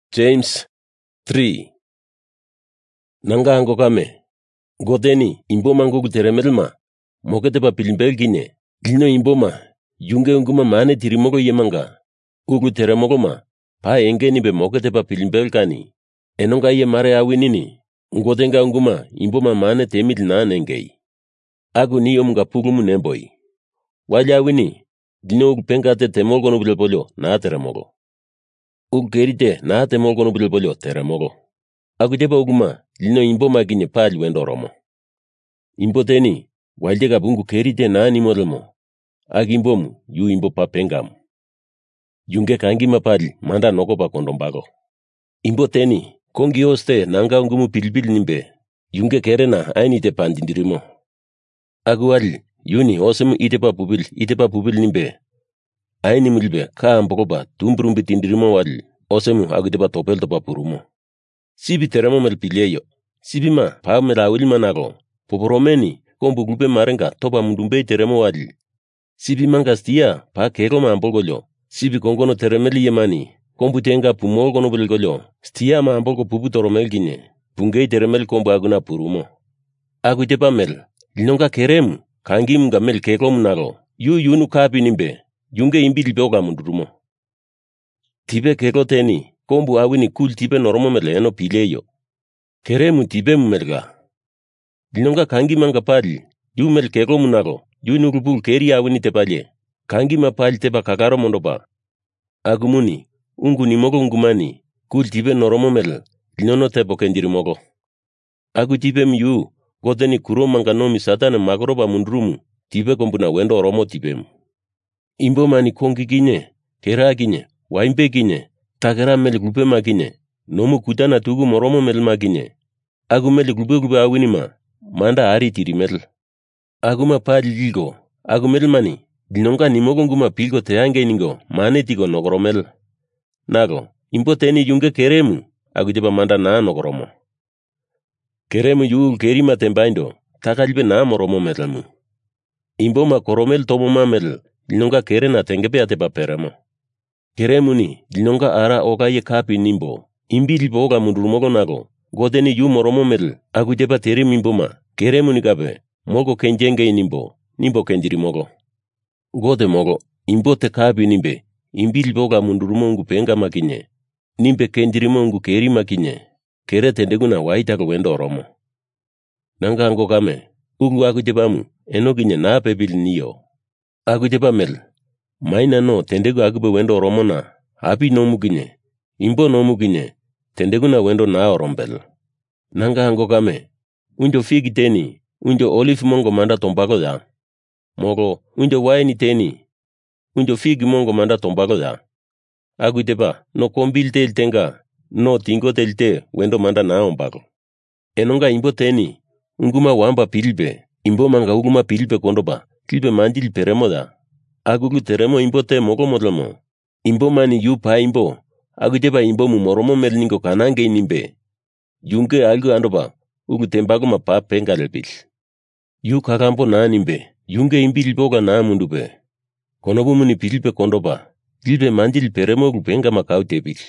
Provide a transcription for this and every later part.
James 3. Nangango kame godeni imboma ngugu teremelma mokete pa pilimbel gine lino imboma yunge unguma mane tirimogo yemanga ugu teremogo ma pa engeni be mokete pa pilimbel kani enonga ye mare awinini ngodenga unguma imboma mane temil na nengei agu ni omga pugumu nemboi wali awini dino ugu pengate temolgo no bilbolyo na teremogo ugu kerite na temolgo no bilbolyo teremogo agu deba uguma lino imboma gine pali wendo romo imboteni waldega bungu kerite na nimolmo agi imbomu yu imbo pa pengamu yunge kangi mapali manda noko pa kondombago imboteni kongi oste nanga ungumu pilbil nimbe yunge kerena aini te pandindirimo agu wali yuni osemu ite pa pubil nimbe aini mulbe ka ambokoba tumbrumbi tindirimo wali osemu agu te pa topel to pa purumo sibi teremo mel pileyo sibi ma pa mela wilma nago poporomeni kombu glupe marenga topa mundumbe teremo wali sibi mangastia pa kego ma ambolgolyo sibi kongono teremeli yemani kombu tenga pumolgono bilgolyo stia ma ambolgo pupu toromel gine pungei teremel kombu aguna purumo agu tepa mel linonga keremu kangi mga mel kego munago yunu kapi nimbe yunge imbili beoga mundurumo tibe kego teni kombu awini kul tibe noromo mele eno pileyo keremu tibe mumelga linonga kangi manga pali yu mel kego munago yu nurupul keri awini tepalye kangi mapali tepa kakaro mondopa agumuni ungu nimogo ungumani kul tibe noromo mel linono tepo kendiri mogo agu tibe miyu godeni kuro manga nomi satana magoroba mundurumu tibe kombuna wendo oromo tibemu imbo mani kongi gine kera gine waimbe gine takera mel glupe magine nomu kutana tugu moromo mel magine agu mel glupe awinima manda ari tiri mel aguma pali ligo agu mel mani dinonga nimogo nguma pilgo teange ningo mane tigo nogoromel nago imbo teni yunge keremu agu jeba manda na nogoromo keremu yu kerima tembaindo takalbe na moromo melmu imbo ma koromel tomo mamel dinonga kerena tengepe atepa peremo keremu ni dinonga ara oga ye kapi nimbo imbili boga mundurumogo nago godeni yu moromo mel agu jeba terim imbo ma keremu ni gabe mogo kenjenge nimbo kendiri mogo gode mogo imbo te kapi nimbe imbili boga mundurumongu penga makinye nimbe kendiri mongu keri makinye kere tendeguna waitago wendo oromo nangango kame ugu agu jebamu enoginye na pebil niyo agu jeba mel maina no tendegu agube wendo oromo na hapi no muginye imbo no muginye tendeguna wendo na orombel nangango kame unjo figi teni unjo olive mongo manda tombago ya mogo unjo waini teni unjo figi mongo manda tombago ya agu jeba no kombil tel tenga no tingo telte wendo manda na ombago enonga imbo teni unguma wamba pilbe imbo manga uguma pilbe kondoba kilbe mandil peremo da agugu teremo imbo te mogo modlomo imbo mani yu pa imbo agu jeba imbo mu moromo melningo kanange nimbe yunge algu andoba ugu tembago ma pa pengalbil yu kakambo na nimbe yunge imbil boga na mundube konobu muni pilbe kondoba kilbe mandil peremo gu penga makau tebil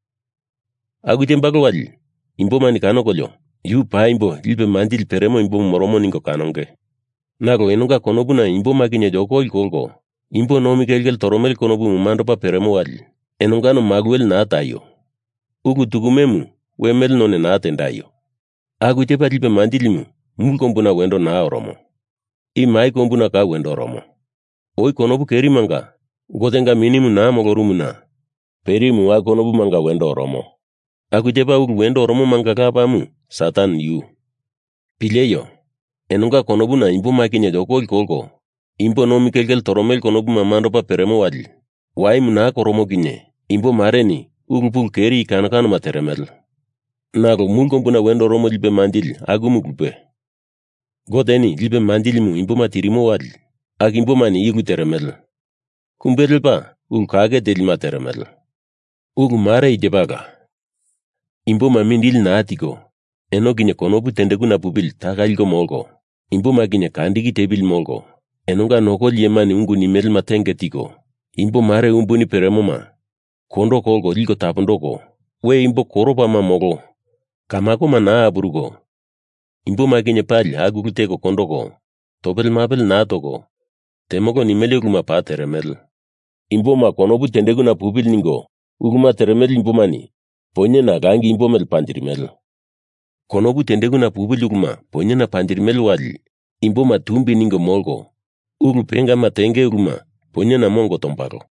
agu tembago wali imbo mani kanogolyo yu pa imbo kilbe mandil peremo imbo moromo ningo kanonge nago enonga konobu na imbo maginye joko ilkolgo imbo nomi gelgel toromel konobu mumando pa peremo wali enonga no magwel na tayo ugu tugumemu wemel none na tendayo agu tepa kilbe mandilimu mul kombuna wendo na oromo mai kombuna ka wendo oromo oi konobu keri manga godenga minimu na mogorumu na perimu wa konobu manga wendo oromo agu tepa ugu wendo oromo manga ka pamu satan yu pileyo enonga konobu na imbo makinye joko ilkolgo imbo nomi kelgel toromel konobu mamando pa peremo wali waimu na koromo ginye imbo mareni ugupul keri kanakano materemel nago mul kombuna wendo oromo libe mandil agumu glupe godeni libe mandilimu imbo matirimo wali ag imbo mani igu teremel kumbedel pa ugu kage delima teremel ugu mare idebaga imbo mamindil na atiko eno ginye konobu tendeguna pubil tagalgo molgo imbo maginye kandigi tebil molgo enonga nokol yemani ungu nimel matenge tiko imbo mare umbuni peremo ma kondo kolgo ligo tapondoko we imbo koropa mamoko, kamako mana aburugo. Imbo makinye pali aguruteko kondoko, topel mapel natoko, temoko nimele ruma pa teremel. Imbo ma konobu tendegu na pupil ningo, uruma teremel imbo mani, ponye na gangi imbo mel pandirimel. Konobu tendegu na pupil uruma, ponye na pandirimel wali, imbo ma tumbi ningo molgo, uru penga matenge uruma, ponye na mongo tomparo.